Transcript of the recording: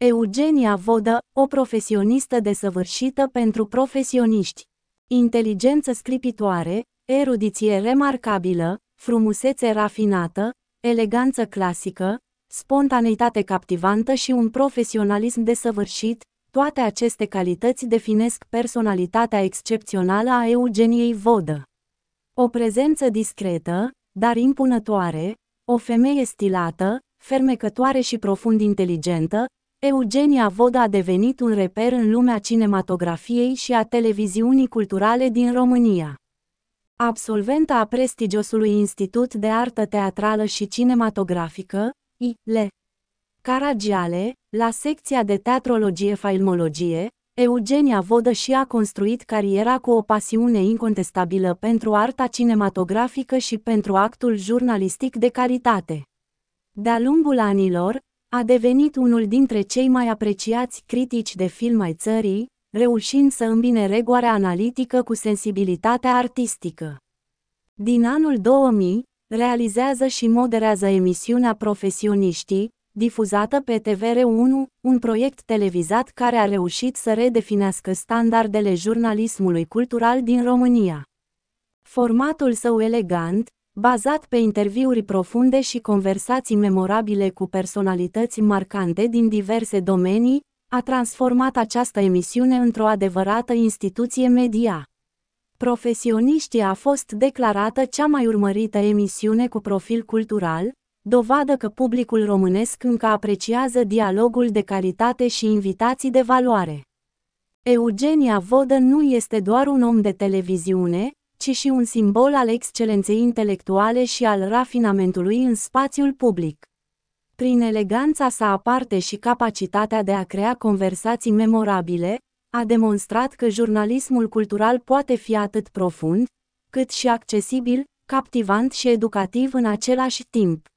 Eugenia Vodă, o profesionistă desăvârșită pentru profesioniști. Inteligență sclipitoare, erudiție remarcabilă, frumusețe rafinată, eleganță clasică, spontaneitate captivantă și un profesionalism desăvârșit, toate aceste calități definesc personalitatea excepțională a Eugeniei Vodă. O prezență discretă, dar impunătoare, o femeie stilată, fermecătoare și profund inteligentă, Eugenia Vodă a devenit un reper în lumea cinematografiei și a televiziunii culturale din România. Absolventă a prestigiosului Institut de Artă Teatrală și Cinematografică, I.L. Caragiale, la secția de teatrologie-filmologie, Eugenia Vodă și-a construit cariera cu o pasiune incontestabilă pentru arta cinematografică și pentru actul jurnalistic de calitate. De-a lungul anilor, a devenit unul dintre cei mai apreciați critici de film ai țării, reușind să îmbine rigoarea analitică cu sensibilitatea artistică. Din anul 2000, realizează și moderează emisiunea Profesioniștii, difuzată pe TVR1, un proiect televizat care a reușit să redefinească standardele jurnalismului cultural din România. Formatul său elegant, bazat pe interviuri profunde și conversații memorabile cu personalități marcante din diverse domenii, a transformat această emisiune într-o adevărată instituție media. Profesioniștii a fost declarată cea mai urmărită emisiune cu profil cultural, dovadă că publicul românesc încă apreciază dialogul de calitate și invitații de valoare. Eugenia Vodă nu este doar un om de televiziune, ci și un simbol al excelenței intelectuale și al rafinamentului în spațiul public. Prin eleganța sa aparte și capacitatea de a crea conversații memorabile, a demonstrat că jurnalismul cultural poate fi atât profund, cât și accesibil, captivant și educativ în același timp.